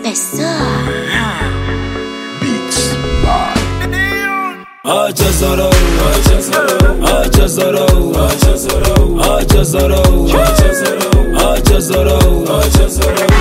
Acha zarau, acha zarau, acha zarau, acha zarau, acha zarau, acha zarau, acha zarau, acha zarau.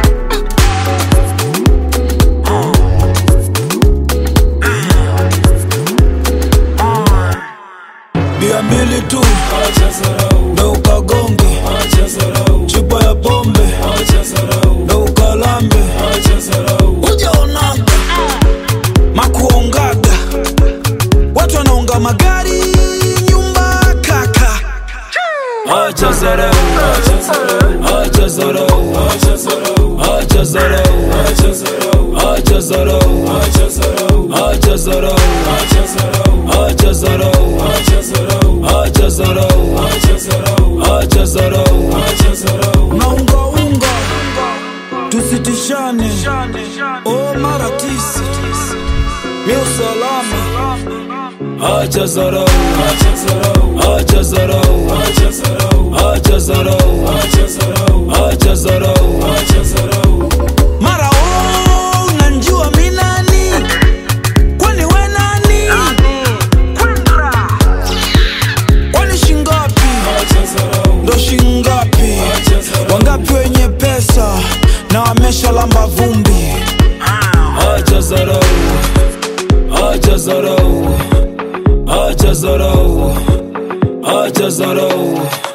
Bia mbili tu, acha zarau, na ukagonge, acha zarau, chupa ya pombe, acha zarau, na ukalambe, acha zarau. Ujaonaga makuongaga watu wanaonga magari, nyumba, kaka. Acha zarau, acha zarau, acha zarau, acha zarau, acha zarau, acha zarau, acha zarau, acha zarau, acha zarau, acha zarau, acha zarau, acha zarau, acha zarau, acha zarau, acha zarau, acha zarau. Naunga unga tusitishane, oh mara tisi mi usalama. Acha zarau, acha zarau, acha zarau, acha zarau, acha zarau, acha zarau, acha zarau, acha zarau. Mara unanjua mimi nani? Kwani we nani? Kwani shingapi? Acha zarau, ndo shingapi? Wangapi wenye pesa na wameshalamba vumbi? Acha zarau, acha zarau, acha zarau, acha zarau.